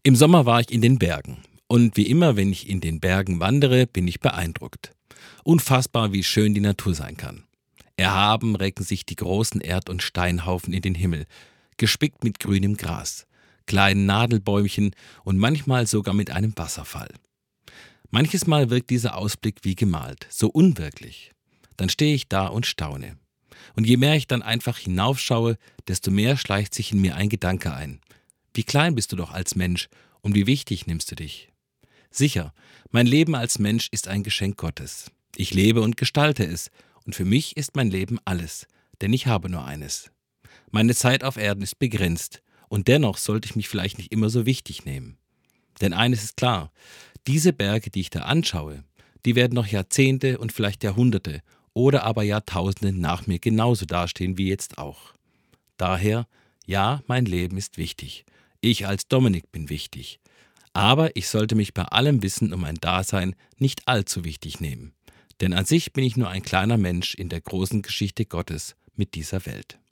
Im Sommer war ich in den Bergen. Und wie immer, wenn ich in den Bergen wandere, bin ich beeindruckt. Unfassbar, wie schön die Natur sein kann. Erhaben recken sich die großen Erd- und Steinhaufen in den Himmel, gespickt mit grünem Gras, kleinen Nadelbäumchen und manchmal sogar mit einem Wasserfall. Manches Mal wirkt dieser Ausblick wie gemalt, so unwirklich. Dann stehe ich da und staune. Und je mehr ich dann einfach hinaufschaue, desto mehr schleicht sich in mir ein Gedanke ein. Wie klein bist du doch als Mensch und wie wichtig nimmst du dich? Sicher, mein Leben als Mensch ist ein Geschenk Gottes. Ich lebe und gestalte es und für mich ist mein Leben alles, denn ich habe nur eines. Meine Zeit auf Erden ist begrenzt und dennoch sollte ich mich vielleicht nicht immer so wichtig nehmen. Denn eines ist klar, diese Berge, die ich da anschaue, die werden noch Jahrzehnte und vielleicht Jahrhunderte oder aber Jahrtausende nach mir genauso dastehen wie jetzt auch. Daher, ja, mein Leben ist wichtig. Ich als Dominik bin wichtig. Aber ich sollte mich bei allem Wissen um mein Dasein nicht allzu wichtig nehmen. Denn an sich bin ich nur ein kleiner Mensch in der großen Geschichte Gottes mit dieser Welt.